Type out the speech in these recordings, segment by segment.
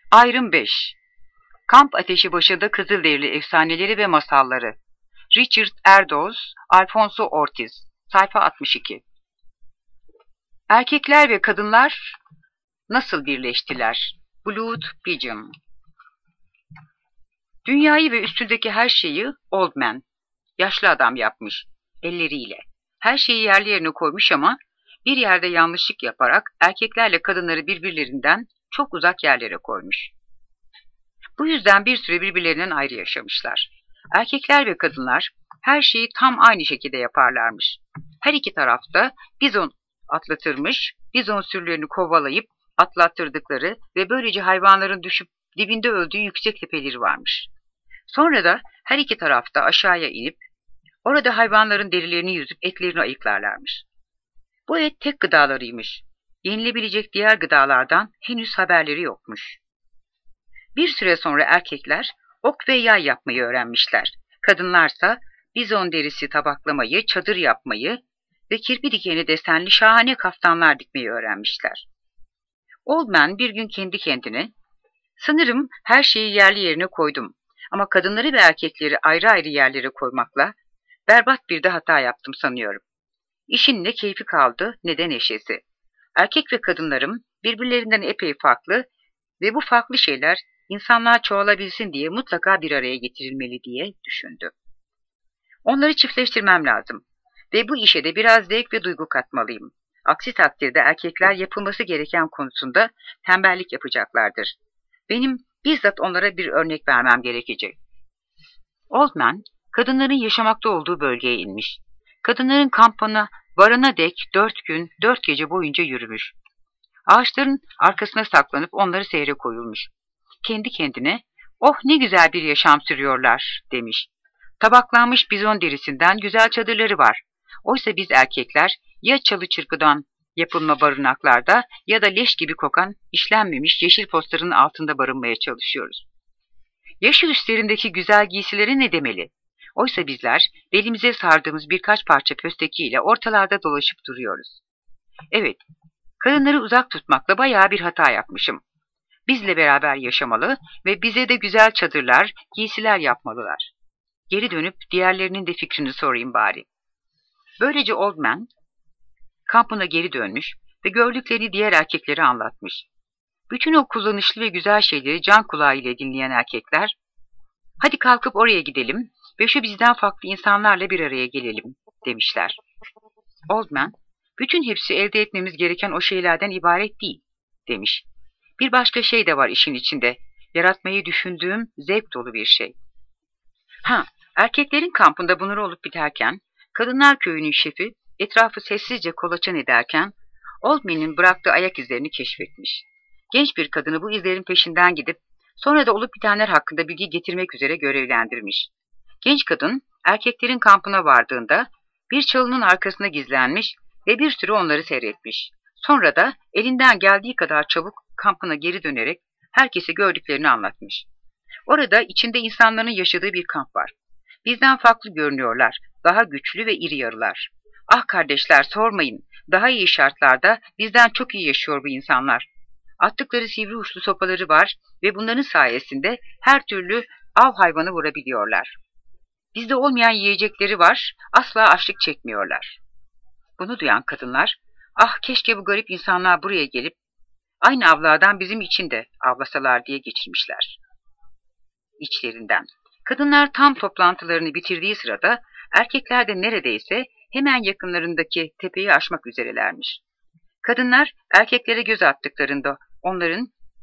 Ayrım 5. Kamp ateşi başında Kızılderili efsaneleri ve masalları. Richard Erdoes, Alfonso Ortiz. Sayfa 62. Erkekler ve kadınlar nasıl birleştiler? Blood Pigeon. Dünyayı ve üstündeki her şeyi Old Man, yaşlı adam yapmış, elleriyle. Her şeyi yerli yerine koymuş ama bir yerde yanlışlık yaparak erkeklerle kadınları birbirlerinden çok uzak yerlere koymuş. Bu yüzden bir süre birbirlerinden ayrı yaşamışlar. Erkekler ve kadınlar her şeyi tam aynı şekilde yaparlarmış. Her iki tarafta bizon atlatırmış, bizon sürülerini kovalayıp atlattırdıkları ve böylece hayvanların düşüp dibinde öldüğü yüksek tepeleri varmış. Sonra da her iki tarafta aşağıya inip orada hayvanların derilerini yüzüp etlerini ayıklarlarmış. Bu et tek gıdalarıymış. Yenilebilecek diğer gıdalardan henüz haberleri yokmuş. Bir süre sonra erkekler ok ve yay yapmayı öğrenmişler. Kadınlarsa bizon derisi tabaklamayı, çadır yapmayı ve kirpi dikeni desenli şahane kaftanlar dikmeyi öğrenmişler. Old Man bir gün kendi kendine, "Sanırım her şeyi yerli yerine koydum ama kadınları ve erkekleri ayrı ayrı yerlere koymakla berbat bir de hata yaptım sanıyorum. İşin ne keyfi kaldı ne de neşesi. Erkek ve kadınlarım birbirlerinden epey farklı ve bu farklı şeyler insanlığa çoğalabilsin diye mutlaka bir araya getirilmeli" diye düşündü. Onları çiftleştirmem lazım ve bu işe de biraz zevk ve duygu katmalıyım. Aksi takdirde erkekler yapılması gereken konusunda tembellik yapacaklardır. Benim bizzat onlara bir örnek vermem gerekecek. Old Man, kadınların yaşamakta olduğu bölgeye inmiş. Kadınların kampına varana dek 4 gün, 4 gece boyunca yürümüş. Ağaçların arkasına saklanıp onları seyre koyulmuş. Kendi kendine, "Oh ne güzel bir yaşam sürüyorlar" demiş. Tabaklanmış bizon derisinden güzel çadırları var. Oysa biz erkekler ya çalı çırpıdan yapılma barınaklarda ya da leş gibi kokan işlenmemiş yeşil postların altında barınmaya çalışıyoruz. Yaşı üstlerindeki güzel giysileri ne demeli? Oysa bizler belimize sardığımız birkaç parça pöstekiyle ortalarda dolaşıp duruyoruz. Evet, kadınları uzak tutmakla bayağı bir hata yapmışım. Bizle beraber yaşamalı ve bize de güzel çadırlar, giysiler yapmalılar. Geri dönüp diğerlerinin de fikrini sorayım bari. Böylece Old Man kampına geri dönmüş ve gördüklerini diğer erkeklere anlatmış. Bütün o kullanışlı ve güzel şeyleri can kulağıyla dinleyen erkekler, "Hadi kalkıp oraya gidelim ve şu bizden farklı insanlarla bir araya gelelim" demişler. Old Man, "Bütün hepsi elde etmemiz gereken o şeylerden ibaret değil" demiş. "Bir başka şey de var işin içinde. Yaratmayı düşündüğüm zevk dolu bir şey. Erkeklerin kampında bunları olup biterken, kadınlar köyünün şefi etrafı sessizce kolaçan ederken Old Man'in bıraktığı ayak izlerini keşfetmiş. Genç bir kadını bu izlerin peşinden gidip sonra da olup bitenler hakkında bilgi getirmek üzere görevlendirmiş. Genç kadın erkeklerin kampına vardığında bir çalının arkasına gizlenmiş ve bir süre onları seyretmiş. Sonra da elinden geldiği kadar çabuk kampına geri dönerek herkese gördüklerini anlatmış. Orada içinde insanların yaşadığı bir kamp var. Bizden farklı görünüyorlar, daha güçlü ve iri yarılar. Ah kardeşler sormayın, daha iyi şartlarda bizden çok iyi yaşıyor bu insanlar. Attıkları sivri uçlu sopaları var ve bunların sayesinde her türlü av hayvanı vurabiliyorlar. Bizde olmayan yiyecekleri var, asla açlık çekmiyorlar." Bunu duyan kadınlar, "Ah keşke bu garip insanlar buraya gelip aynı avlardan bizim için de avlasalar" diye geçirmişler içlerinden. Kadınlar tam toplantılarını bitirdiği sırada erkekler de neredeyse hemen yakınlarındaki tepeyi aşmak üzerelermiş. Kadınlar erkeklere göz attıklarında onların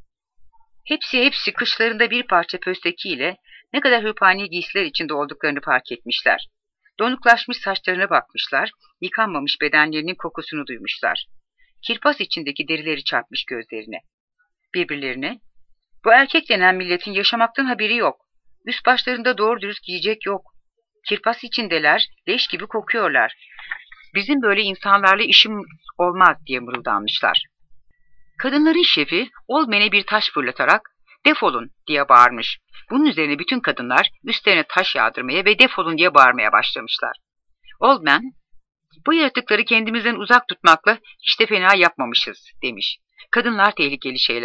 hepsi kışlarında bir parça pöstekiyle ne kadar hırpani giysiler içinde olduklarını fark etmişler. Donuklaşmış saçlarına bakmışlar, yıkanmamış bedenlerinin kokusunu duymuşlar. Kirpas içindeki derileri çarpmış gözlerine. Birbirlerine, "Bu erkek denen milletin yaşamaktan haberi yok. Üst başlarında doğru dürüst giyecek yok. Kirpas içindeler, leş gibi kokuyorlar. Bizim böyle insanlarla işim olmaz" diye mırıldanmışlar. Kadınların şefi Old Man'e bir taş fırlatarak "Defolun" diye bağırmış. Bunun üzerine bütün kadınlar üstlerine taş yağdırmaya ve "Defolun" diye bağırmaya başlamışlar. Old Man, "Bu yaratıkları kendimizden uzak tutmakla hiç de fena yapmamışız" demiş. "Kadınlar tehlikeli şeyler.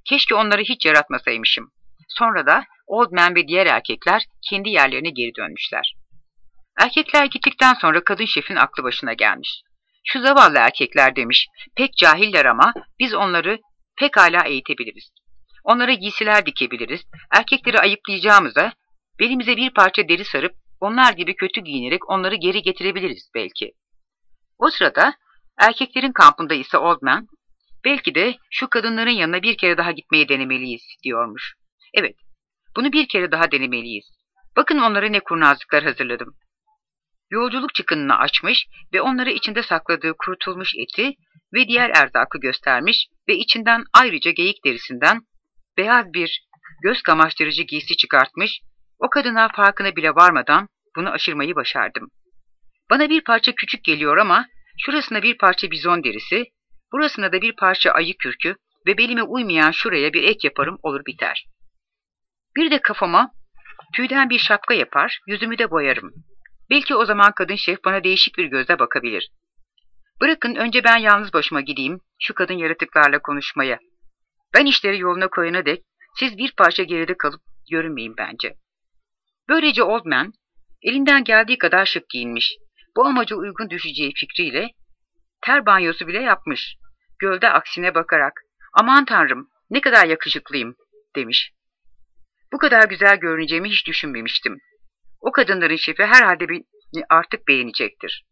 Keşke onları hiç yaratmasaymışım. Sonra da Old Man ve diğer erkekler kendi yerlerine geri dönmüşler. Erkekler gittikten sonra kadın şefin aklı başına gelmiş. Şu zavallı erkekler demiş, pek cahiller ama biz onları pekala eğitebiliriz. Onlara giysiler dikebiliriz, erkekleri ayıplayacağımıza belimize bir parça deri sarıp onlar gibi kötü giyinerek onları geri getirebiliriz belki. O sırada erkeklerin kampında ise Old Man, belki de şu kadınların yanına bir kere daha gitmeyi denemeliyiz diyormuş. Evet, bunu bir kere daha denemeliyiz. Bakın onlara ne kurnazlıklar hazırladım. Yolculuk çıkınını açmış ve onlara içinde sakladığı kurutulmuş eti ve diğer erzakı göstermiş ve içinden ayrıca geyik derisinden beyaz bir göz kamaştırıcı giysi çıkartmış, o kadına farkına bile varmadan bunu aşırmayı başardım. Bana bir parça küçük geliyor ama şurasına bir parça bizon derisi, burasına da bir parça ayı kürkü ve belime uymayan şuraya bir ek yaparım olur biter. Bir de kafama tüyden bir şapka yapar, yüzümü de boyarım. Belki o zaman kadın şef bana değişik bir gözle bakabilir. Bırakın önce ben yalnız başıma gideyim şu kadın yaratıklarla konuşmaya. Ben işleri yoluna koyana dek siz bir parça geride kalıp görünmeyin bence. Böylece Old Man elinden geldiği kadar şık giyinmiş. Bu amaca uygun düşeceği fikriyle ter banyosu bile yapmış. Gölde aksine bakarak aman tanrım ne kadar yakışıklıyım demiş. Bu kadar güzel görüneceğimi hiç düşünmemiştim. O kadınların şefi herhalde beni artık beğenecektir.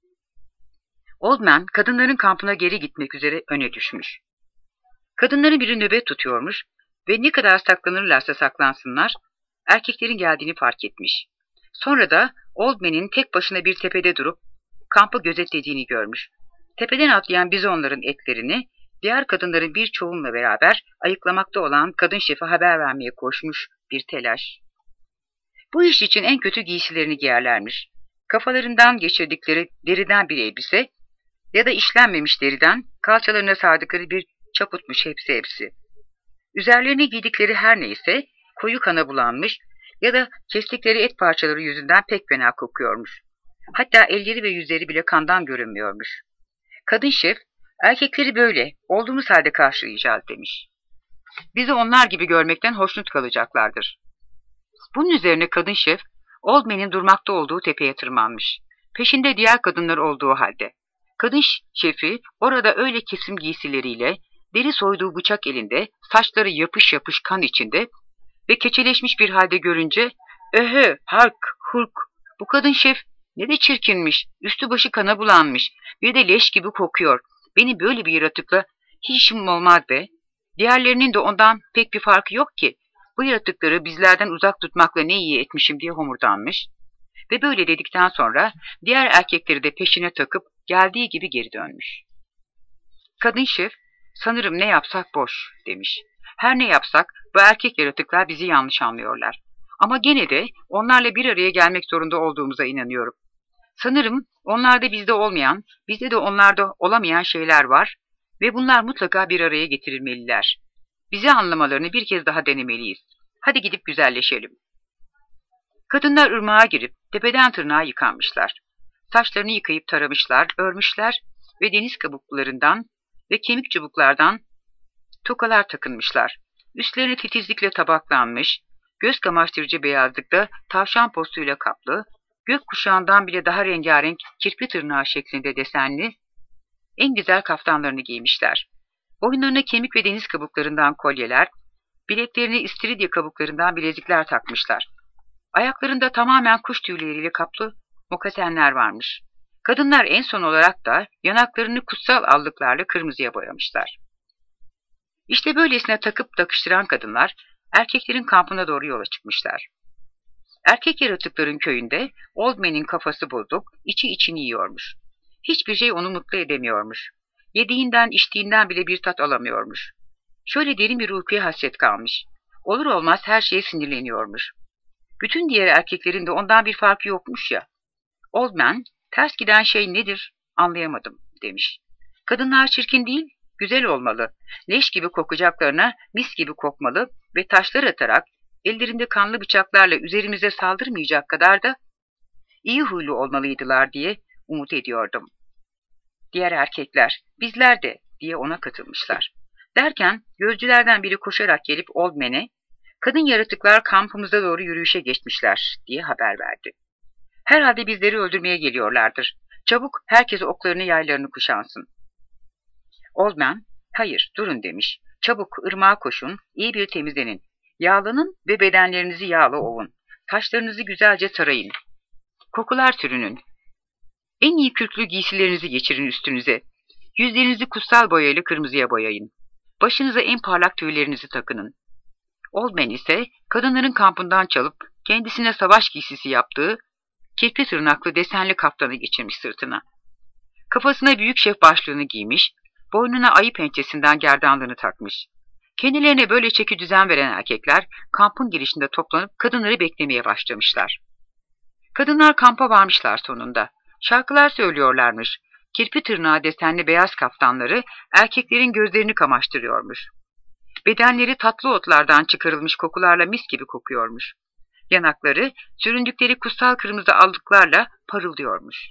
Old Man kadınların kampına geri gitmek üzere öne düşmüş. Kadınların biri nöbet tutuyormuş ve ne kadar saklanırlarsa saklansınlar, erkeklerin geldiğini fark etmiş. Sonra da Old Man'in tek başına bir tepede durup kampı gözetlediğini görmüş. Tepeden atlayan bizonların etlerini diğer kadınların birçoğunla beraber ayıklamakta olan kadın şefe haber vermeye koşmuş bir telaş. Bu iş için en kötü giysilerini giyerlermiş. Kafalarından geçirdikleri deriden bir elbise ya da işlenmemiş deriden kalçalarına sardıkları bir çaputmuş hepsi. Üzerlerine giydikleri her neyse koyu kana bulanmış ya da kestikleri et parçaları yüzünden pek fena kokuyormuş. Hatta elleri ve yüzleri bile kandan görünmüyormuş. Kadın şef, erkekleri böyle olduğumuz halde karşılayacağız demiş. Bizi onlar gibi görmekten hoşnut kalacaklardır. Bunun üzerine kadın şef, Old Man'in durmakta olduğu tepeye tırmanmış. Peşinde diğer kadınlar olduğu halde. Kadın şefi orada öyle kesim giysileriyle, deri soyduğu bıçak elinde, saçları yapış yapış kan içinde ve keçeleşmiş bir halde görünce, "Öhö, hark, hurk, bu kadın şef ne de çirkinmiş, üstü başı kana bulanmış, bir de leş gibi kokuyor. Beni böyle bir yaratıkla hiç işim olmaz be. Diğerlerinin de ondan pek bir farkı yok ki. Bu yaratıkları bizlerden uzak tutmakla ne iyi etmişim" diye homurdanmış. Ve böyle dedikten sonra diğer erkekleri de peşine takıp geldiği gibi geri dönmüş. Kadın şef, "Sanırım ne yapsak boş" demiş. "Her ne yapsak bu erkek yaratıklar bizi yanlış anlıyorlar. Ama gene de onlarla bir araya gelmek zorunda olduğumuza inanıyorum. Sanırım onlarda bizde olmayan, bizde de onlarda olamayan şeyler var ve bunlar mutlaka bir araya getirilmeliler. Bizi anlamalarını bir kez daha denemeliyiz. Hadi gidip güzelleşelim." Kadınlar ırmağa girip tepeden tırnağa yıkanmışlar. Saçlarını yıkayıp taramışlar, örmüşler ve deniz kabuklarından ve kemik çubuklardan tokalar takınmışlar. Üstlerine titizlikle tabaklanmış, göz kamaştırıcı beyazlıkta tavşan postuyla kaplı, gökkuşağından bile daha rengarenk kirpi tırnağı şeklinde desenli en güzel kaftanlarını giymişler. Boyunlarına kemik ve deniz kabuklarından kolyeler, bileklerine istiridye kabuklarından bilezikler takmışlar. Ayaklarında tamamen kuş tüyleriyle kaplı mokasenler varmış. Kadınlar en son olarak da yanaklarını kutsal allıklarla kırmızıya boyamışlar. İşte böylesine takıp takıştıran kadınlar erkeklerin kampına doğru yola çıkmışlar. Erkek yaratıkların köyünde Old Man'in kafası bozuk, içi içini yiyormuş. Hiçbir şey onu mutlu edemiyormuş. Yediğinden içtiğinden bile bir tat alamıyormuş. Şöyle derin bir uykuya hasret kalmış. Olur olmaz her şeye sinirleniyormuş. Bütün diğer erkeklerin de ondan bir farkı yokmuş ya. Old Man, "Ters giden şey nedir anlayamadım" demiş. "Kadınlar çirkin değil, güzel olmalı. Leş gibi kokacaklarına mis gibi kokmalı ve taşlar atarak ellerinde kanlı bıçaklarla üzerimize saldırmayacak kadar da iyi huylu olmalıydılar" diye umut ediyordum. Diğer erkekler, "Bizler de" diye ona katılmışlar. Derken gözcülerden biri koşarak gelip Old Man'e "Kadın yaratıklar kampımıza doğru yürüyüşe geçmişler" diye haber verdi. "Herhalde bizleri öldürmeye geliyorlardır. Çabuk herkes oklarını yaylarını kuşansın." Old Man, "Hayır, durun" demiş. "Çabuk ırmağa koşun, iyi bir temizlenin. Yağlanın ve bedenlerinizi yağla ovun. Taşlarınızı güzelce tarayın. Kokular sürünün. En iyi kürklü giysilerinizi geçirin üstünüze. Yüzlerinizi kutsal boyayla kırmızıya boyayın. Başınıza en parlak tüylerinizi takının." Old Man ise kadınların kampından çalıp kendisine savaş giysisi yaptığı kirpi tırnaklı desenli kaftanı geçirmiş sırtına. Kafasına büyük şef başlığını giymiş, boynuna ayı pençesinden gerdanlığını takmış. Kendilerine böyle çeki düzen veren erkekler kampın girişinde toplanıp kadınları beklemeye başlamışlar. Kadınlar kampa varmışlar sonunda. Şarkılar söylüyorlarmış. Kirpi tırnağı desenli beyaz kaftanları erkeklerin gözlerini kamaştırıyormuş. Bedenleri tatlı otlardan çıkarılmış kokularla mis gibi kokuyormuş. Yanakları süründükleri kutsal kırmızı allıklarla parıldıyormuş.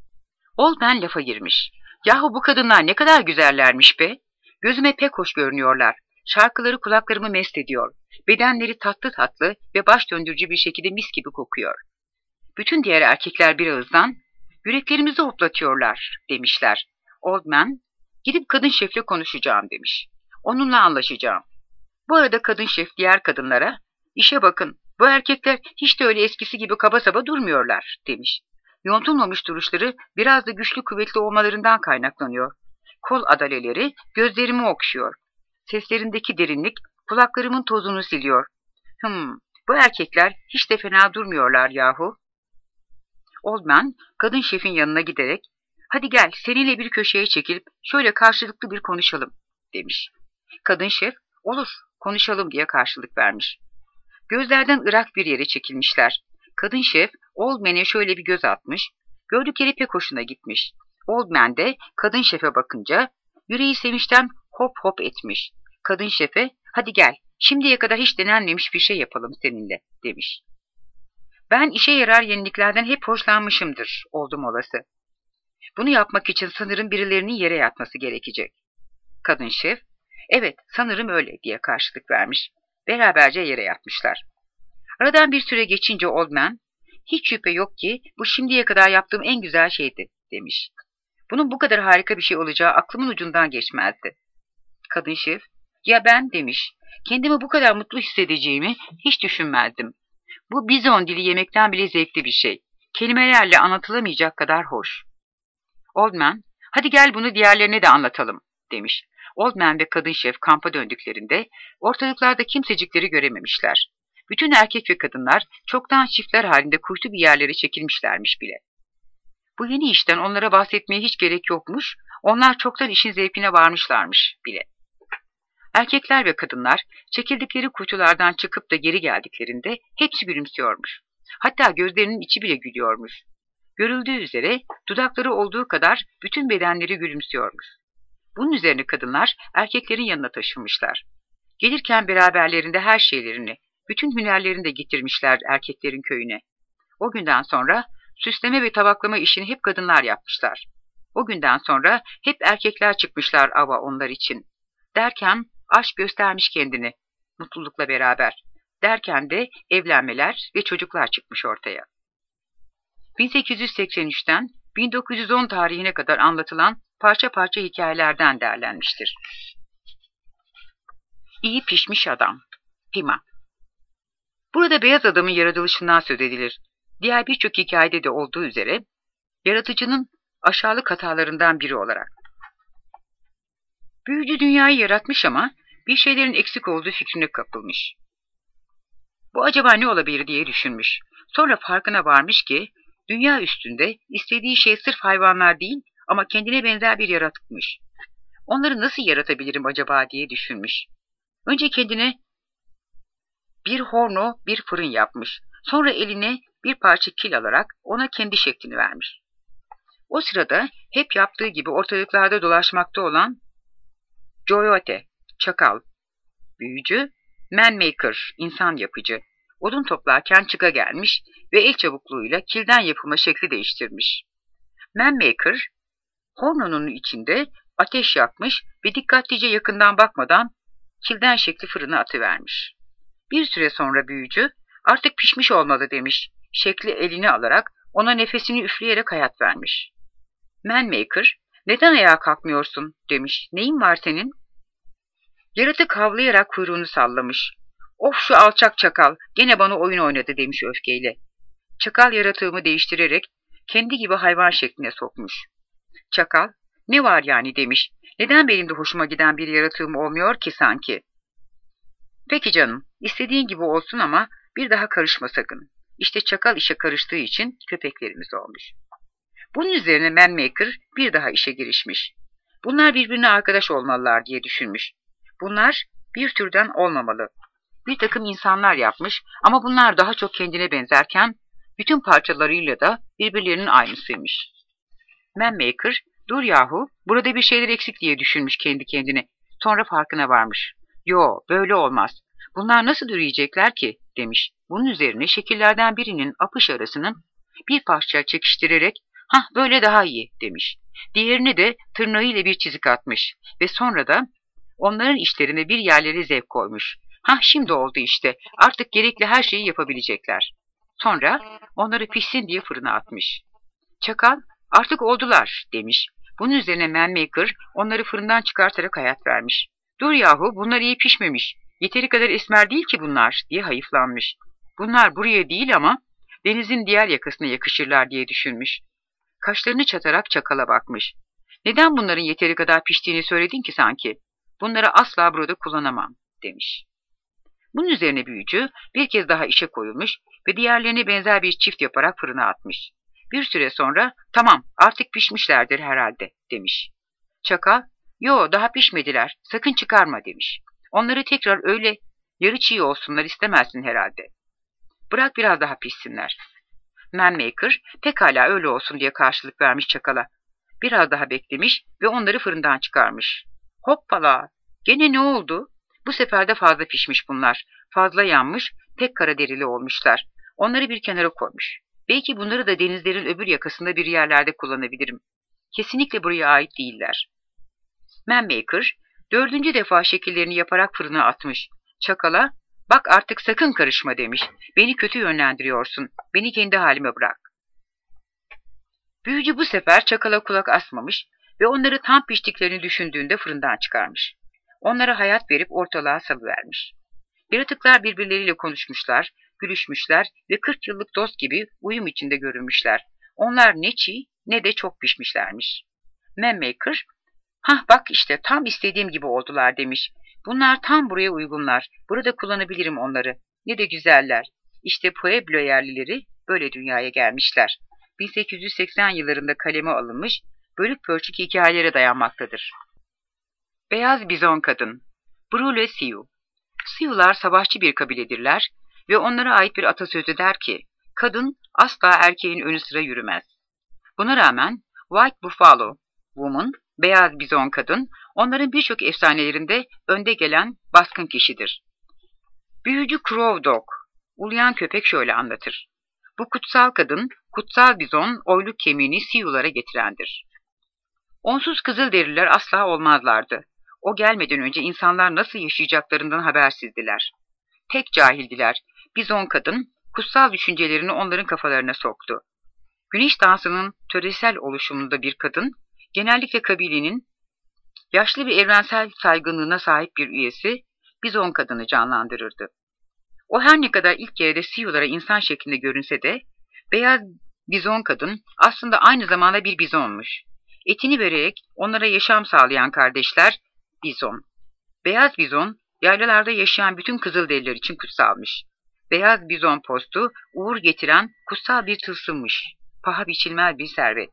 Old Man lafa girmiş. "Yahu bu kadınlar ne kadar güzellermiş be! Gözüme pek hoş görünüyorlar. Şarkıları kulaklarımı mest ediyor. Bedenleri tatlı tatlı ve baş döndürücü bir şekilde mis gibi kokuyor." Bütün diğer erkekler bir ağızdan "Yüreklerimizi hoplatıyorlar" demişler. Old Man, "Gidip kadın şefle konuşacağım" demiş. "Onunla anlaşacağım." Bu arada kadın şef diğer kadınlara "İşe bakın, bu erkekler hiç de öyle eskisi gibi kaba saba durmuyorlar" demiş. Yontulmamış duruşları biraz da güçlü kuvvetli olmalarından kaynaklanıyor. Kol adaleleri gözlerimi okşuyor. Seslerindeki derinlik kulaklarımın tozunu siliyor. Bu erkekler hiç de fena durmuyorlar yahu." Old Man kadın şefin yanına giderek "Hadi gel seninle bir köşeye çekilip şöyle karşılıklı bir konuşalım" demiş. Kadın şef "Olur, konuşalım" diye karşılık vermiş. Gözlerden ırak bir yere çekilmişler. Kadın şef Old Man'e şöyle bir göz atmış. Gördükleri pek hoşuna gitmiş. Old Man de kadın şefe bakınca yüreği sevinçten hop hop etmiş. Kadın şefe "Hadi gel, şimdiye kadar hiç denenmemiş bir şey yapalım seninle" demiş. "Ben işe yarar yeniliklerden hep hoşlanmışımdır" oldum olası. "Bunu yapmak için sanırım birilerinin yere yatması gerekecek." Kadın şef "Evet, sanırım öyle" diye karşılık vermiş. Beraberce yere yatmışlar. Aradan bir süre geçince Old Man, "Hiç şüphe yok ki bu şimdiye kadar yaptığım en güzel şeydi" demiş. "Bunun bu kadar harika bir şey olacağı aklımın ucundan geçmezdi." Kadın şef, "Ya ben" demiş, "kendimi bu kadar mutlu hissedeceğimi hiç düşünmezdim. Bu bizon dili yemekten bile zevkli bir şey. Kelimelerle anlatılamayacak kadar hoş." Old Man, "Hadi gel bunu diğerlerine de anlatalım" demiş. Old Man ve kadın şef kampa döndüklerinde ortalıklarda kimsecikleri görememişler. Bütün erkek ve kadınlar çoktan çiftler halinde kuytu bir yerlere çekilmişlermiş bile. Bu yeni işten onlara bahsetmeye hiç gerek yokmuş, onlar çoktan işin zevkine varmışlarmış bile. Erkekler ve kadınlar çekildikleri kuytulardan çıkıp da geri geldiklerinde hepsi gülümsüyormuş. Hatta gözlerinin içi bile gülüyormuş. Görüldüğü üzere dudakları olduğu kadar bütün bedenleri gülümsüyormuş. Bunun üzerine kadınlar erkeklerin yanına taşınmışlar. Gelirken beraberlerinde her şeylerini, bütün hünerlerini de getirmişler erkeklerin köyüne. O günden sonra süsleme ve tabaklama işini hep kadınlar yapmışlar. O günden sonra hep erkekler çıkmışlar ava onlar için. Derken aşk göstermiş kendini, mutlulukla beraber. Derken de evlenmeler ve çocuklar çıkmış ortaya. 1883'ten 1910 tarihine kadar anlatılan parça parça hikayelerden derlenmiştir. İyi pişmiş adam. Pima. Burada beyaz adamın yaratılışından söz edilir. Diğer birçok hikayede de olduğu üzere yaratıcının aşağılık hatalarından biri olarak. Büyücü dünyayı yaratmış ama bir şeylerin eksik olduğu fikrine kapılmış. Bu acaba ne olabilir diye düşünmüş. Sonra farkına varmış ki dünya üstünde istediği şey sırf hayvanlar değil ama kendine benzer bir yaratıkmış. Onları nasıl yaratabilirim acaba diye düşünmüş. Önce kendine bir horno, bir fırın yapmış. Sonra eline bir parça kil alarak ona kendi şeklini vermiş. O sırada hep yaptığı gibi ortalıklarda dolaşmakta olan Coyote, çakal, büyücü, manmaker, insan yapıcı, odun toplarken çıka gelmiş ve el çabukluğuyla kilden yapılma şekli değiştirmiş. Manmaker, hornonun içinde Ateş yakmış ve dikkatlice yakından bakmadan kilden şekli fırına atıvermiş. Bir süre sonra büyücü artık pişmiş olmalı demiş. Şekli eline alarak ona nefesini üfleyerek hayat vermiş. Manmaker, neden ayağa kalkmıyorsun demiş. Neyin var senin? Yaratık havlayarak kuyruğunu sallamış. Of şu alçak çakal, gene bana oyun oynadı demiş öfkeyle. Çakal yaratığımı değiştirerek kendi gibi hayvan şekline sokmuş. Çakal, ne var yani demiş. Neden benim de hoşuma giden bir yaratığım olmuyor ki sanki? Peki canım, istediğin gibi olsun ama bir daha karışma sakın. İşte çakal işe karıştığı için köpeklerimiz olmuş. Bunun üzerine Manmaker bir daha işe girişmiş. Bunlar birbirine arkadaş olmalılar diye düşünmüş. Bunlar bir türden olmamalı. Bir takım insanlar yapmış ama bunlar daha çok kendine benzerken bütün parçalarıyla da birbirlerinin aynısıymış. Manmaker, dur yahu, burada bir şeyler eksik diye düşünmüş kendi kendine. Sonra farkına varmış. Yo, böyle olmaz. Bunlar nasıl üreyecekler ki, demiş. Bunun üzerine şekillerden birinin apış arasını bir parça çekiştirerek, hah böyle daha iyi, demiş. Diğerini de tırnağıyla bir çizik atmış ve sonra da onların işlerine bir yerlere zevk koymuş. Hah şimdi oldu işte, artık gerekli her şeyi yapabilecekler. Sonra onları pişsin diye fırına atmış. Çakal, artık oldular, demiş. Bunun üzerine Manmaker onları fırından çıkartarak hayat vermiş. Dur yahu, bunlar iyi pişmemiş. Yeteri kadar esmer değil ki bunlar, diye hayıflanmış. Bunlar buraya değil ama denizin diğer yakasına yakışırlar diye düşünmüş. Kaşlarını çatarak çakala bakmış. Neden bunların yeteri kadar piştiğini söyledin ki sanki? Bunları asla burada kullanamam, demiş. Bunun üzerine büyücü bir kez daha işe koyulmuş ve diğerlerine benzer bir çift yaparak fırına atmış. Bir süre sonra tamam artık pişmişlerdir herhalde demiş. Çakal, yo daha pişmediler sakın çıkarma demiş. Onları tekrar öyle yarı çiğ olsunlar istemezsin herhalde. Bırak biraz daha pişsinler. Manmaker pekala öyle olsun diye karşılık vermiş çakala. Biraz daha beklemiş ve onları fırından çıkarmış. Hoppala! Gene ne oldu? Bu sefer de fazla pişmiş bunlar. Fazla yanmış, tek kara derili olmuşlar. Onları bir kenara koymuş. Belki bunları da denizlerin öbür yakasında bir yerlerde kullanabilirim. Kesinlikle buraya ait değiller. Manmaker, 4. defa şekillerini yaparak fırına atmış. Çakala, bak artık sakın karışma demiş. Beni kötü yönlendiriyorsun. Beni kendi halime bırak. Büyücü bu sefer çakala kulak asmamış ve onları tam piştiklerini düşündüğünde fırından çıkarmış. Onlara hayat verip ortalığa salıvermiş. Yaratıklar birbirleriyle konuşmuşlar, gülüşmüşler ve 40 yıllık dost gibi uyum içinde görünmüşler. Onlar ne çiğ ne de çok pişmişlermiş. Manmaker, hah bak işte tam istediğim gibi oldular demiş. Bunlar tam buraya uygunlar, burada kullanabilirim onları. Ne de güzeller. İşte Pueblo yerlileri böyle dünyaya gelmişler. 1880 yıllarında kaleme alınmış, bölük pörçük hikayelere dayanmaktadır. Beyaz Bizon Kadın Brule Sioux. Sioux'lar savaşçı bir kabiledirler ve onlara ait bir atasözü der ki, kadın asla erkeğin önü sıra yürümez. Buna rağmen White Buffalo Woman, beyaz bizon kadın, onların birçok efsanelerinde önde gelen baskın kişidir. Büyücü Crow Dog, uluyan köpek şöyle anlatır. Bu kutsal kadın, kutsal bizon, oyluk kemiğini Sioux'lara getirendir. Onsuz Kızılderililer asla olmazlardı. O gelmeden önce insanlar nasıl yaşayacaklarından habersizdiler. Pek cahildiler. Bizon kadın, kutsal düşüncelerini onların kafalarına soktu. Güneş dansının töresel oluşumunda bir kadın, genellikle kabilenin yaşlı bir evrensel saygınlığına sahip bir üyesi, bizon kadını canlandırırdı. O her ne kadar ilk kere de Sioux'lara insan şeklinde görünse de, beyaz bizon kadın aslında aynı zamanda bir bizonmuş. Etini vererek onlara yaşam sağlayan kardeşler bizon. Beyaz bizon, yaylalarda yaşayan bütün Kızılderililer için kutsalmış. Beyaz bizon postu, uğur getiren kutsal bir tılsımmış. Paha biçilmez bir servet.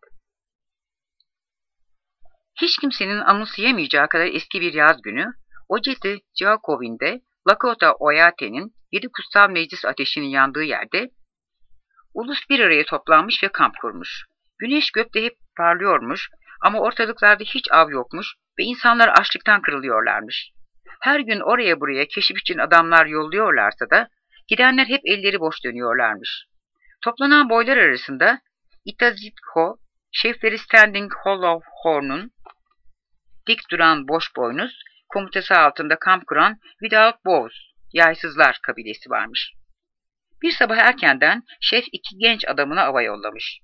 Hiç kimsenin anımsayamayacağı kadar eski bir yaz günü, Oceti Jacobin'de Lakota Oyate'nin 7 kutsal meclis ateşinin yandığı yerde ulus bir araya toplanmış ve kamp kurmuş. Güneş gökte hep parlıyormuş ama ortalıklarda hiç av yokmuş ve insanlar açlıktan kırılıyorlarmış. Her gün oraya buraya keşif için adamlar yolluyorlarsa da gidenler hep elleri boş dönüyorlarmış. Toplanan boylar arasında Itazitko, şefleri Standing Hollowhorn'un dik duran boş boynuz, komutası altında kamp kuran Without Bows, yaysızlar kabilesi varmış. Bir sabah erkenden şef iki genç adamını ava yollamış.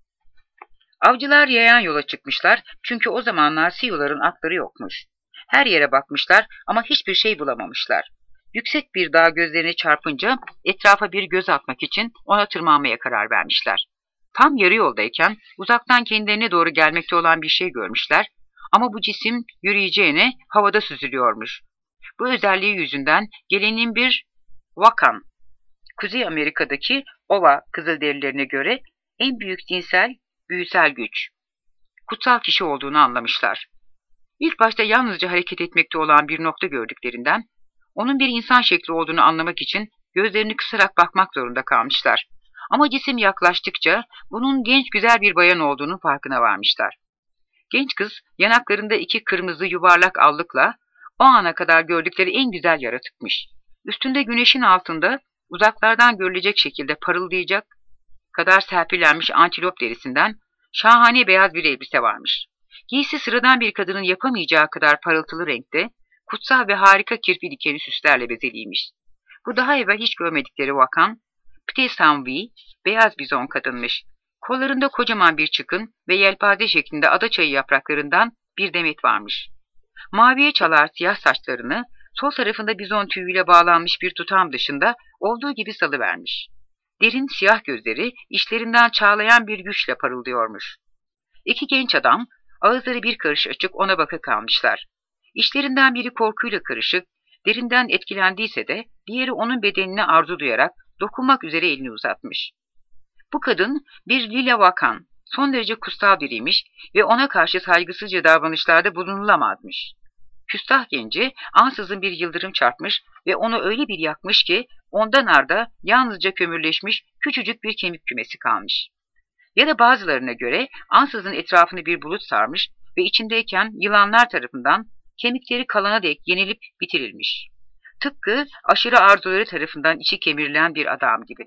Avcılar yayan yola çıkmışlar çünkü o zamanlar Siyuların atları yokmuş. Her yere bakmışlar ama hiçbir şey bulamamışlar. Yüksek bir dağ gözlerine çarpınca etrafa bir göz atmak için ona tırmanmaya karar vermişler. Tam yarı yoldayken uzaktan kendilerine doğru gelmekte olan bir şey görmüşler ama bu cisim yürüyeceğine havada süzülüyormuş. Bu özelliği yüzünden gelenin bir Wakan, Kuzey Amerika'daki Ova Kızılderililerine göre en büyük büyüsel güç, kutsal kişi olduğunu anlamışlar. İlk başta yalnızca hareket etmekte olan bir nokta gördüklerinden, onun bir insan şekli olduğunu anlamak için gözlerini kısarak bakmak zorunda kalmışlar. Ama cisim yaklaştıkça bunun genç güzel bir bayan olduğunu farkına varmışlar. Genç kız yanaklarında iki kırmızı yuvarlak allıkla o ana kadar gördükleri en güzel yaratıkmış. Üstünde güneşin altında uzaklardan görülecek şekilde parıldayacak kadar serpilenmiş antilop derisinden şahane beyaz bir elbise varmış. Giysi sıradan bir kadının yapamayacağı kadar parıltılı renkte, kutsal ve harika kirpi dikeni süslerle bezeliymiş. Bu daha evvel hiç görmedikleri Vakan, Ptesamvi, beyaz bizon kadınmış. Kollarında kocaman bir çıkın ve yelpaze şeklinde adaçayı yapraklarından bir demet varmış. Maviye çalar siyah saçlarını, sol tarafında bizon tüyüyle bağlanmış bir tutam dışında olduğu gibi salıvermiş. Derin siyah gözleri işlerinden çağlayan bir güçle parıldıyormuş. İki genç adam ağızları bir karış açık ona baka kalmışlar. İşlerinden biri korkuyla karışık, derinden etkilendiyse de diğeri onun bedenine arzu duyarak dokunmak üzere elini uzatmış. Bu kadın bir Lila Vakan, son derece kutsal biriymiş ve ona karşı saygısızca davranışlarda bulunulamazmış. Küstah genci ansızın bir yıldırım çarpmış ve onu öyle bir yakmış ki ondan arda yalnızca kömürleşmiş küçücük bir kemik kümesi kalmış. Ya da bazılarına göre ansızın etrafını bir bulut sarmış ve içindeyken yılanlar tarafından kemikleri kalana dek yenilip bitirilmiş. Tıpkı aşırı arzuları tarafından içi kemirilen bir adam gibi.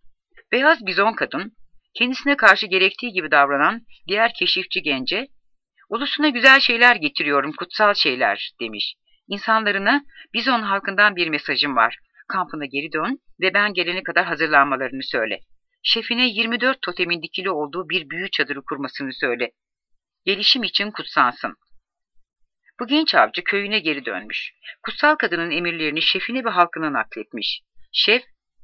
Beyaz bizon kadın, kendisine karşı gerektiği gibi davranan diğer keşifçi gence, "Ulusuna güzel şeyler getiriyorum, kutsal şeyler," demiş. "İnsanlarına bizon halkından bir mesajım var. Kampına geri dön ve ben gelene kadar hazırlanmalarını söyle. Şefine 24 totemin dikili olduğu bir büyü çadırı kurmasını söyle. Gelişim için kutsansın." Bu genç avcı köyüne geri dönmüş. Kutsal kadının emirlerini şefine ve halkına nakletmiş. Şef,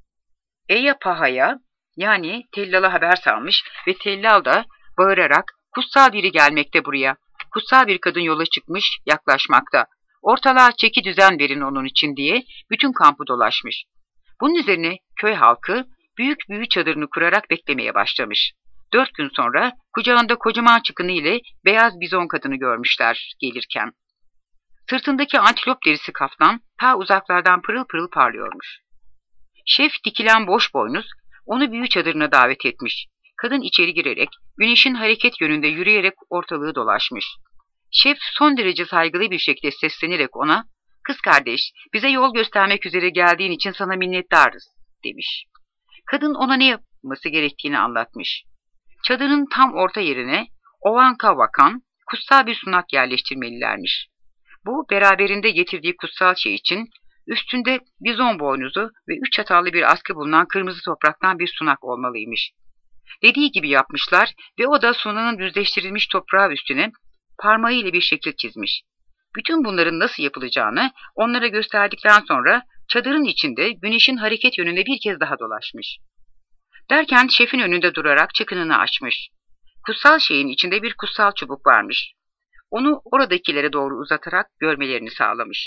Eyapaha'ya yani Tellal'a haber salmış ve Tellal da bağırarak "Kutsal biri gelmekte buraya. Kutsal bir kadın yola çıkmış, yaklaşmakta. Ortalığa çeki düzen verin onun için," diye bütün kampı dolaşmış. Bunun üzerine köy halkı büyük büyü çadırını kurarak beklemeye başlamış. 4 gün sonra kucağında kocaman çıkını ile beyaz bizon kadını görmüşler gelirken. Sırtındaki antilop derisi kaftan ta uzaklardan pırıl pırıl parlıyormuş. Şef dikilen boş boynuz onu büyü çadırına davet etmiş. Kadın içeri girerek güneşin hareket yönünde yürüyerek ortalığı dolaşmış. Şef son derece saygılı bir şekilde seslenerek ona "Kız kardeş, bize yol göstermek üzere geldiğin için sana minnettarız," demiş. Kadın ona ne yapması gerektiğini anlatmış. Çadırın tam orta yerine Ovanka Vakan kutsal bir sunak yerleştirmelilermiş. Bu beraberinde getirdiği kutsal şey için üstünde bizon boynuzu ve 3 çatallı bir askı bulunan kırmızı topraktan bir sunak olmalıymış. Dediği gibi yapmışlar ve o da sunağın düzleştirilmiş toprağı üstüne parmağıyla bir şekil çizmiş. Bütün bunların nasıl yapılacağını onlara gösterdikten sonra çadırın içinde güneşin hareket yönünde bir kez daha dolaşmış. Derken şefin önünde durarak çıkınını açmış. Kutsal şeyin içinde bir kutsal çubuk varmış. Onu oradakilere doğru uzatarak görmelerini sağlamış.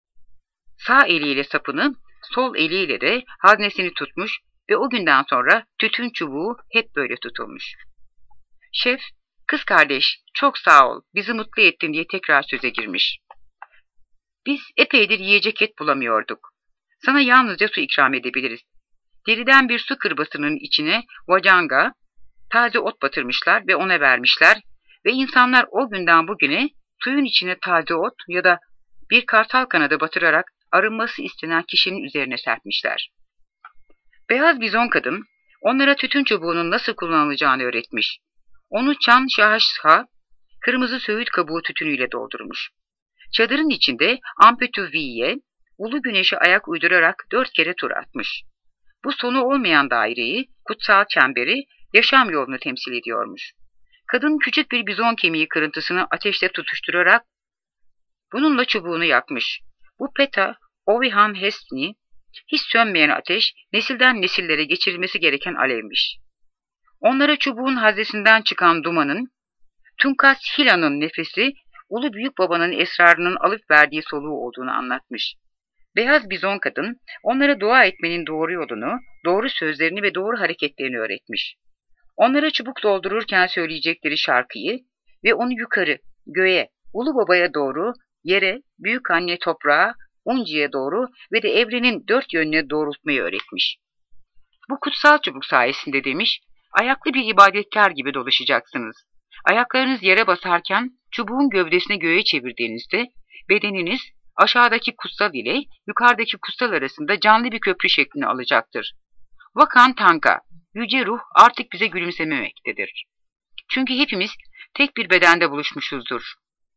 Sağ eliyle sapını, sol eliyle de haznesini tutmuş ve o günden sonra tütün çubuğu hep böyle tutulmuş. Şef, "Kız kardeş, çok sağ ol, bizi mutlu ettin," diye tekrar söze girmiş. "Biz epeydir yiyecek et bulamıyorduk. Sana yalnızca su ikram edebiliriz. Deriden bir su kırbasının içine vajanga, taze ot batırmışlar ve ona vermişler ve insanlar o günden bugüne suyun içine taze ot ya da bir kartal kanadı batırarak arınması istenen kişinin üzerine serpmişler." Beyaz bizon kadın onlara tütün çubuğunun nasıl kullanılacağını öğretmiş. Onu Çan Şahşha kırmızı söğüt kabuğu tütünüyle doldurmuş. Çadırın içinde Ampütüvi'ye ulu güneşe ayak uydurarak 4 kere tur atmış. Bu sonu olmayan daireyi, kutsal çemberi, yaşam yolunu temsil ediyormuş. Kadın küçük bir bizon kemiği kırıntısını ateşte tutuşturarak bununla çubuğunu yakmış. Bu Peta Ovihan Hestni, hiç sönmeyen ateş, nesilden nesillere geçirilmesi gereken alevmiş. Onlara çubuğun haznesinden çıkan dumanın, Tunkas Hila'nın nefesi, Ulu Büyük Baba'nın esrarının alıp verdiği soluğu olduğunu anlatmış. Beyaz bizon kadın, onlara dua etmenin doğru yolunu, doğru sözlerini ve doğru hareketlerini öğretmiş. Onlara çubuk doldururken söyleyecekleri şarkıyı ve onu yukarı, göğe, Ulu Baba'ya doğru, yere, büyük anne toprağa, Unci'ye doğru ve de evrenin 4 yönüne doğrultmayı öğretmiş. Bu kutsal çubuk sayesinde demiş, ayaklı bir ibadetkar gibi dolaşacaksınız. Ayaklarınız yere basarken çubuğun gövdesini göğe çevirdiğinizde bedeniniz aşağıdaki kutsal ile yukarıdaki kutsal arasında canlı bir köprü şeklini alacaktır. Vakan Tanka, yüce ruh artık bize gülümsememektedir. Çünkü hepimiz tek bir bedende buluşmuşuzdur.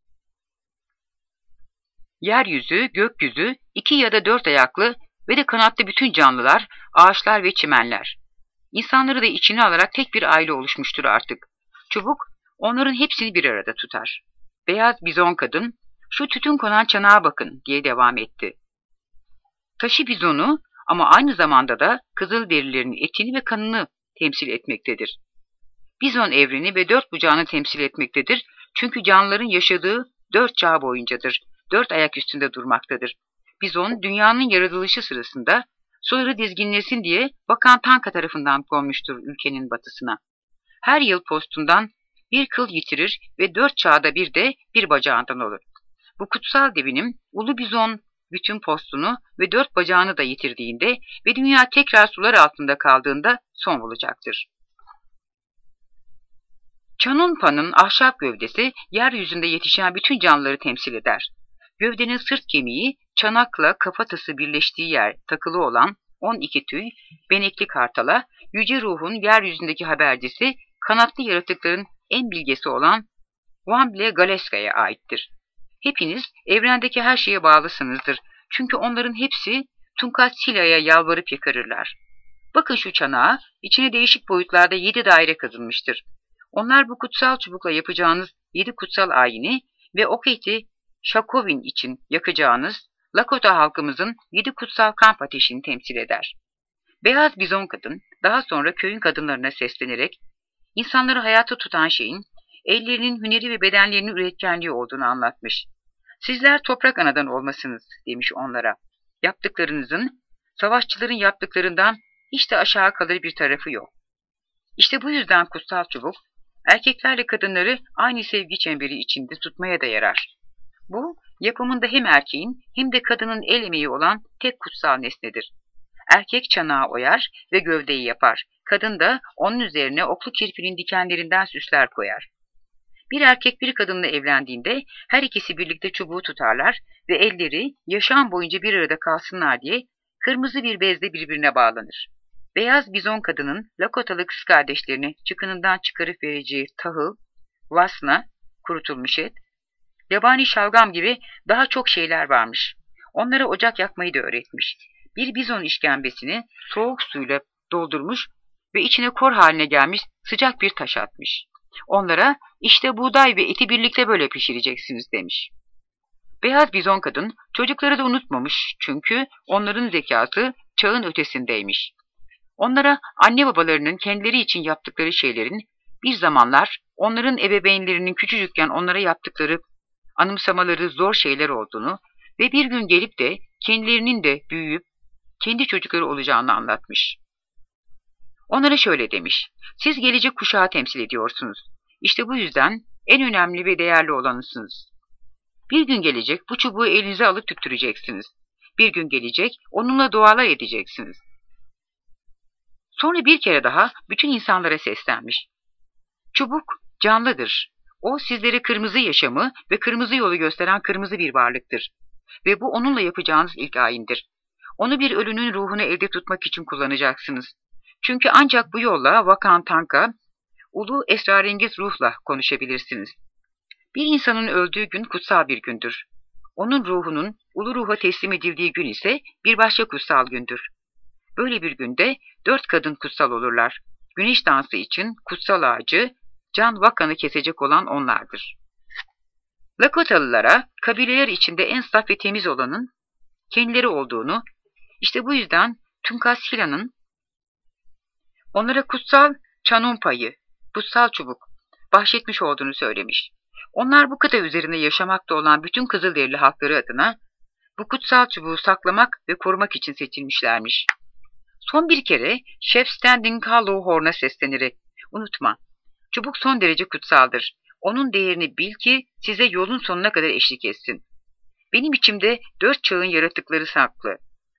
Yeryüzü, gökyüzü, 2 ya da 4 ayaklı ve de kanatlı bütün canlılar, ağaçlar ve çimenler. İnsanları da içine alarak tek bir aile oluşmuştur artık. Çubuk, onların hepsini bir arada tutar. Beyaz bizon kadın, şu tütün konan çanağa bakın diye devam etti. Taşı bizonu ama aynı zamanda da kızılderililerin etini ve kanını temsil etmektedir. Bizon evreni ve 4 bucağını temsil etmektedir. Çünkü canlıların yaşadığı 4 çağ boyuncadır. 4 ayak üstünde durmaktadır. Bizon dünyanın yaratılışı sırasında suları dizginlesin diye Bakan Tanka tarafından konmuştur ülkenin batısına. Her yıl postundan bir kıl yitirir ve 4 çağda bir de bir bacağından olur. Bu kutsal devinim ulu bizon bütün postunu ve 4 bacağını da yitirdiğinde ve dünya tekrar sular altında kaldığında son bulacaktır. Çanunpa'nın ahşap gövdesi yeryüzünde yetişen bütün canlıları temsil eder. Gövdenin sırt kemiği çanakla kafatası birleştiği yer takılı olan 12 tüy, benekli kartala, yüce ruhun yeryüzündeki habercisi, kanatlı yaratıkların en bilgesi olan Wamble Galeska'ya aittir. Hepiniz evrendeki her şeye bağlısınızdır. Çünkü onların hepsi Tunkas Hila'ya yalvarıp yakarırlar. Bakın şu çanağa, içine değişik boyutlarda 7 daire kazınmıştır. Onlar bu kutsal çubukla yapacağınız 7 kutsal ayini ve Oketi Şakovin için yakacağınız Lakota halkımızın 7 kutsal kamp ateşini temsil eder. Beyaz bizon kadın daha sonra köyün kadınlarına seslenerek insanları hayata tutan şeyin ellerinin hüneri ve bedenlerinin üretkenliği olduğunu anlatmış. Sizler toprak anadan olmasınız demiş onlara. Yaptıklarınızın savaşçıların yaptıklarından hiç de aşağı kalır bir tarafı yok. İşte bu yüzden kutsal çubuk erkeklerle kadınları aynı sevgi çemberi içinde tutmaya da yarar. Bu, yapımında hem erkeğin hem de kadının el emeği olan tek kutsal nesnedir. Erkek çanağı oyar ve gövdeyi yapar. Kadın da onun üzerine oklu kirpinin dikenlerinden süsler koyar. Bir erkek bir kadınla evlendiğinde her ikisi birlikte çubuğu tutarlar ve elleri yaşam boyunca bir arada kalsınlar diye kırmızı bir bezle birbirine bağlanır. Beyaz bizon kadının Lakotalı kız kardeşlerine çıkınından çıkarıp vereceği tahıl, vasna, kurutulmuş et, yabani şalgam gibi daha çok şeyler varmış. Onlara ocak yakmayı da öğretmiş. Bir bizon işkembesini soğuk suyla doldurmuş ve içine kor haline gelmiş sıcak bir taş atmış. Onlara işte buğday ve eti birlikte böyle pişireceksiniz demiş. Beyaz bizon kadın çocukları da unutmamış çünkü onların zekası çağın ötesindeymiş. Onlara anne babalarının kendileri için yaptıkları şeylerin bir zamanlar onların ebeveynlerinin küçücükken onlara yaptıkları anımsamaları zor şeyler olduğunu ve bir gün gelip de kendilerinin de büyüyüp kendi çocukları olacağını anlatmış. Onlara şöyle demiş, siz gelecek kuşağı temsil ediyorsunuz. İşte bu yüzden en önemli ve değerli olanısınız. Bir gün gelecek bu çubuğu elinize alıp tüttüreceksiniz. Bir gün gelecek onunla dualar edeceksiniz. Sonra bir kere daha bütün insanlara seslenmiş. Çubuk canlıdır. O sizlere kırmızı yaşamı ve kırmızı yolu gösteren kırmızı bir varlıktır. Ve bu onunla yapacağınız ilk ayindir. Onu bir ölünün ruhunu elde tutmak için kullanacaksınız. Çünkü ancak bu yolla Vakan Tanka, ulu esrarengiz ruhla konuşabilirsiniz. Bir insanın öldüğü gün kutsal bir gündür. Onun ruhunun ulu ruha teslim edildiği gün ise bir başka kutsal gündür. Böyle bir günde 4 kadın kutsal olurlar. Güneş dansı için kutsal ağacı, Can Vakan'ı kesecek olan onlardır. Lakotalılara kabileler içinde en saf ve temiz olanın kendileri olduğunu, işte bu yüzden Tunkashila'nın onlara kutsal Chanumpa'yı, kutsal çubuk, bahşetmiş olduğunu söylemiş. Onlar bu kıta üzerinde yaşamakta olan bütün Kızılderili halkları adına bu kutsal çubuğu saklamak ve korumak için seçilmişlermiş. Son bir kere Chef Standing Hollow Horn'a seslenerek, unutma, çubuk son derece kutsaldır. Onun değerini bil ki size yolun sonuna kadar eşlik etsin. Benim içimde 4 çağın yaratıkları saklı.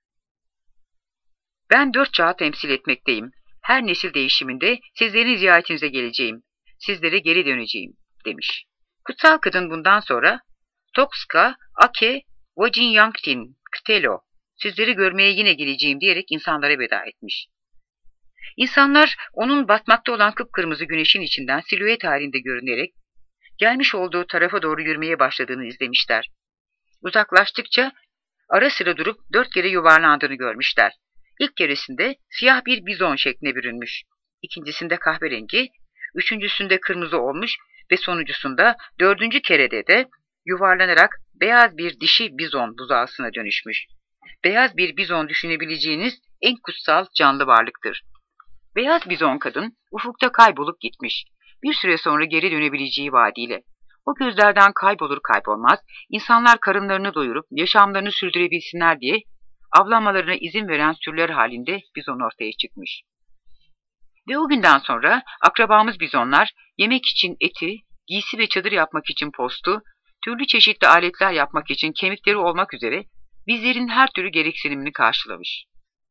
Ben 4 çağı temsil etmekteyim. Her nesil değişiminde sizlerin ziyaretinize geleceğim. Sizlere geri döneceğim, demiş. Kutsal kadın bundan sonra Tokska Ake Vajinyanktin Ktelo, sizleri görmeye yine geleceğim diyerek insanlara veda etmiş. İnsanlar onun batmakta olan kıpkırmızı güneşin içinden silüet halinde görünerek gelmiş olduğu tarafa doğru yürümeye başladığını izlemişler. Uzaklaştıkça ara sıra durup 4 kere yuvarlandığını görmüşler. İlk keresinde siyah bir bizon şekline bürünmüş. İkincisinde kahverengi, üçüncüsünde kırmızı olmuş ve sonuncusunda 4. kerede de yuvarlanarak beyaz bir dişi bizon buzağısına dönüşmüş. Beyaz bir bizon düşünebileceğiniz en kutsal canlı varlıktır. Beyaz bizon kadın ufukta kaybolup gitmiş. Bir süre sonra geri dönebileceği vaadiyle. O gözlerden kaybolur kaybolmaz, insanlar karınlarını doyurup yaşamlarını sürdürebilsinler diye avlanmalarına izin veren sürüler halinde bizon ortaya çıkmış. Ve o günden sonra akrabamız bizonlar yemek için eti, giysi ve çadır yapmak için postu, türlü çeşitli aletler yapmak için kemikleri olmak üzere bizlerin her türlü gereksinimini karşılamış.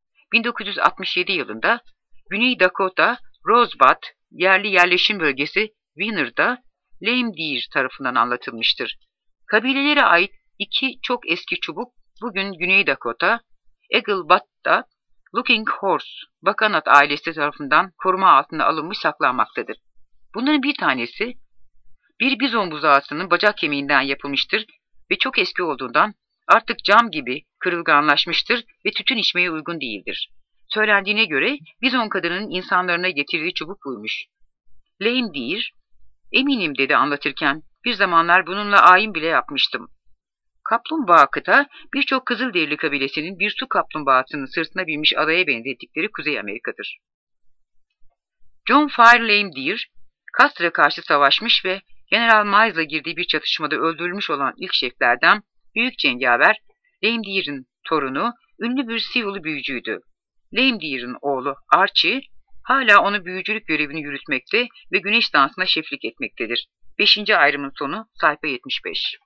1967 yılında Güney Dakota, Rosebud yerli yerleşim bölgesi Winner'da Lame Deer tarafından anlatılmıştır. Kabilelere ait 2 çok eski çubuk bugün Güney Dakota, Eagle Butt'ta Looking Horse, Bakanat ailesi tarafından koruma altına alınmış saklanmaktadır. Bunların bir tanesi bir bizon buzağısının bacak kemiğinden yapılmıştır ve çok eski olduğundan artık cam gibi kırılganlaşmıştır ve tütün içmeye uygun değildir. Söylendiğine göre bizon kadının insanlarına getirdiği çubuk buymuş. Lame Deer, eminim dedi anlatırken, bir zamanlar bununla ayin bile yapmıştım. Kaplumbağa kıta birçok Kızılderili kabilesinin bir su kaplumbağasının sırtına binmiş adaya benzettikleri Kuzey Amerika'dır. John Fire Lame Deer, Custer'a karşı savaşmış ve General Miles'la girdiği bir çatışmada öldürülmüş olan ilk şeflerden büyük cengaver Lame Deer'in torunu ünlü bir Sioux büyücüydü. Lame Deer'in oğlu Archie hala onu büyücülük görevini yürütmekte ve güneş dansına şeflik etmektedir. 5. ayrımın sonu sayfa 75.